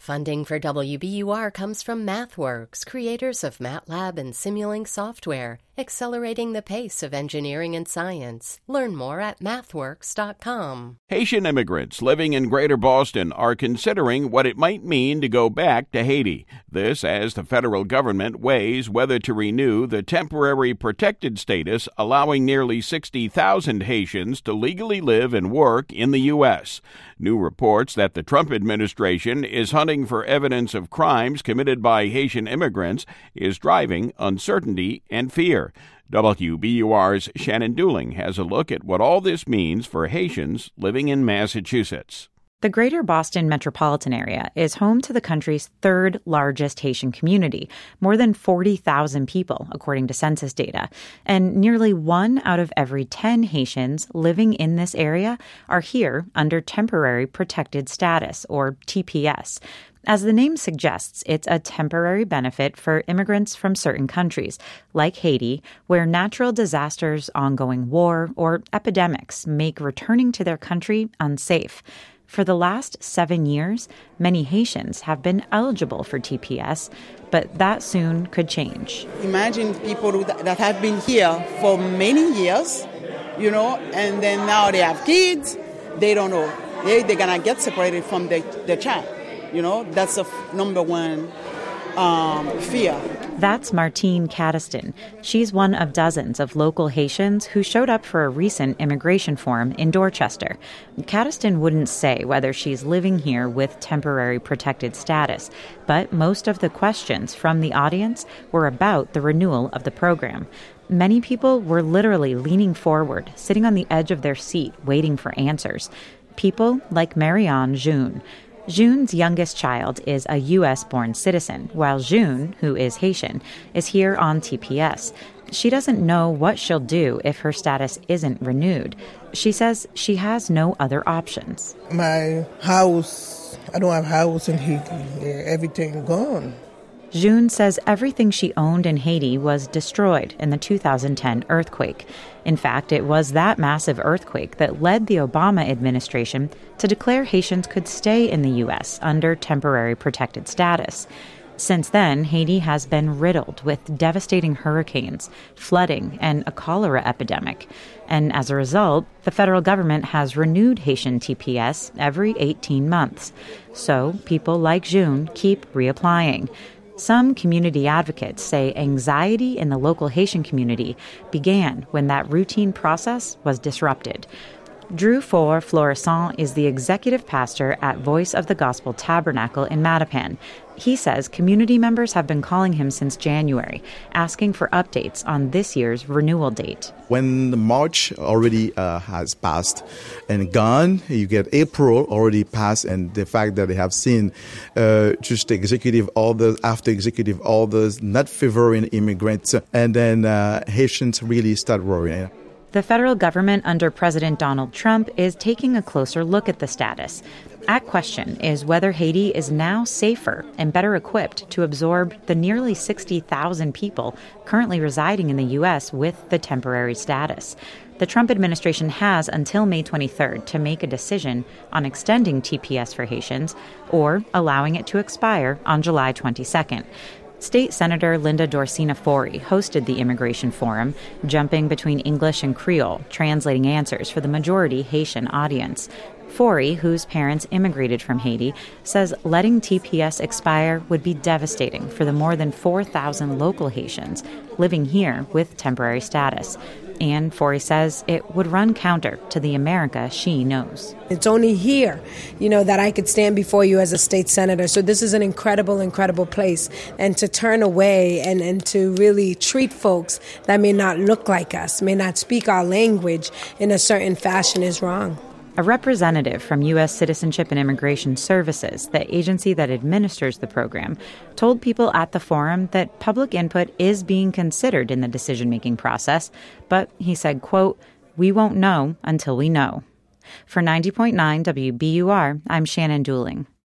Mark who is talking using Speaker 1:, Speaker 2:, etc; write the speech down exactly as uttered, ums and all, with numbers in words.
Speaker 1: Funding for W B U R comes from MathWorks, creators of MATLAB and Simulink software, accelerating the pace of engineering and science. Learn more at mathworks dot com.
Speaker 2: Haitian immigrants living in Greater Boston are considering what it might mean to go back to Haiti. This as the federal government weighs whether to renew the temporary protected status allowing nearly sixty thousand Haitians to legally live and work in the U S. New reports that the Trump administration is hunting for evidence of crimes committed by Haitian immigrants is driving uncertainty and fear. W B U R's Shannon Dooling has a look at what all this means for Haitians living in Massachusetts.
Speaker 3: The Greater Boston metropolitan area is home to the country's third largest Haitian community, more than forty thousand people, according to census data. And nearly one out of every ten Haitians living in this area are here under temporary protected status, or T P S. As the name suggests, it's a temporary benefit for immigrants from certain countries, like Haiti, where natural disasters, ongoing war, or epidemics make returning to their country unsafe. For the last seven years, many Haitians have been eligible for T P S, but that soon could change.
Speaker 4: Imagine people that have been here for many years, you know, and then now they have kids. They don't know. They, they're going to get separated from the, the child. You know, that's the f- number one um, fear.
Speaker 3: That's Martine Cattiston. She's one of dozens of local Haitians who showed up for a recent immigration forum in Dorchester. Cattiston wouldn't say whether she's living here with temporary protected status, but most of the questions from the audience were about the renewal of the program. Many people were literally leaning forward, sitting on the edge of their seat, waiting for answers. People like Marianne June. June's youngest child is a U S-born citizen, while June, who is Haitian, is here on T P S. She doesn't know what she'll do if her status isn't renewed. She says she has no other options.
Speaker 5: My house, I don't have a house in Haiti. Everything gone.
Speaker 3: June says everything she owned in Haiti was destroyed in the two thousand ten earthquake. In fact, it was that massive earthquake that led the Obama administration to declare Haitians could stay in the U S under temporary protected status. Since then, Haiti has been riddled with devastating hurricanes, flooding, and a cholera epidemic. And as a result, the federal government has renewed Haitian T P S every eighteen months. So people like June keep reapplying. Some community advocates say anxiety in the local Haitian community began when that routine process was disrupted. Drew Four Florissant is the executive pastor at Voice of the Gospel Tabernacle in Mattapan. He says community members have been calling him since January, asking for updates on this year's renewal date.
Speaker 6: When the March already uh, has passed and gone, you get April already passed, and the fact that they have seen uh, just executive orders after executive orders not favoring immigrants, and then uh, Haitians really start worrying.
Speaker 3: The federal government under President Donald Trump is taking a closer look at the status. At question is whether Haiti is now safer and better equipped to absorb the nearly sixty thousand people currently residing in the U S with the temporary status. The Trump administration has until May twenty-third to make a decision on extending T P S for Haitians or allowing it to expire on July twenty-second. State Senator Linda Dorsina Forey hosted the immigration forum, jumping between English and Creole, translating answers for the majority Haitian audience. Forey, whose parents immigrated from Haiti, says letting T P S expire would be devastating for the more than four thousand local Haitians living here with temporary status. And Forey says it would run counter to the America she knows.
Speaker 7: It's only here, you know, that I could stand before you as a state senator. So this is an incredible, incredible place. And to turn away and, and to really treat folks that may not look like us, may not speak our language in a certain fashion is wrong.
Speaker 3: A representative from U S Citizenship and Immigration Services, the agency that administers the program, told people at the forum that public input is being considered in the decision-making process, but he said, quote, "We won't know until we know." For ninety point nine W B U R, I'm Shannon Dooling.